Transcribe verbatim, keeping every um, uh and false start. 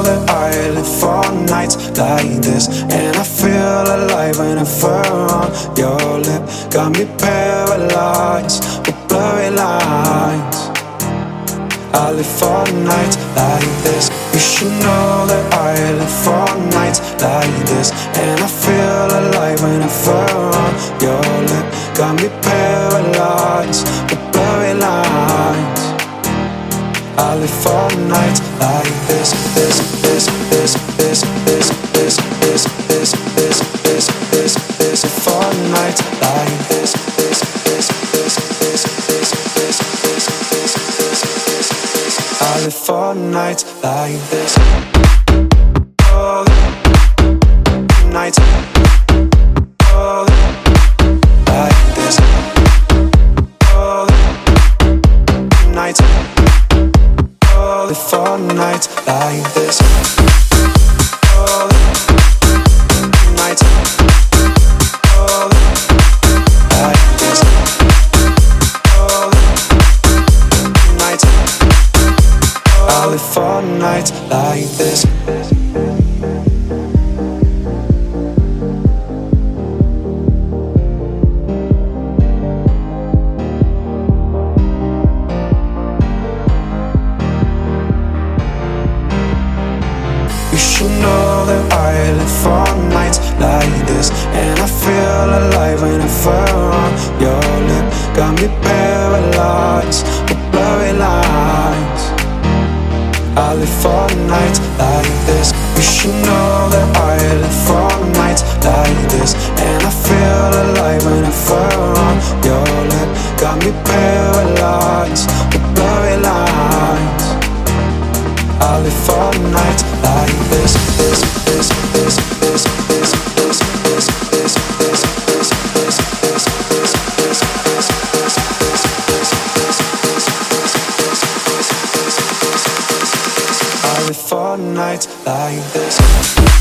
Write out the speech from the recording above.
know that I live for nights like this, and I feel alive whenever on your lip. Got me paralyzed with blurry lines. I live for nights like this. You should know that I live for nights like this, and I feel alive whenever on your lip. Got me paralyzed with blurry lines. I live for nights like this, this, this, this, this, this, this, this, this, this, this, this, this, for nights like this, this, this, this, this, this, this, this, this, this, this. I live for nights like this. Oh, nights. Oh, like this. Oh, nights. Oh, live for nights like this. Oh, nights. Oh, like this. Oh, nights. I live for nights like this. You should know that I live for nights like this, and I feel alive whenever on your lip. Got me paralyzed with blurry lines. I live for nights like this. You should know that I live for nights like this, and I feel alive whenever on your lip. Got me paralyzed with blurry lines. I live for nights like this, this, this, this, this, this, this, this, this, this, this, this, this, this, this, this, this. I live for nights like this.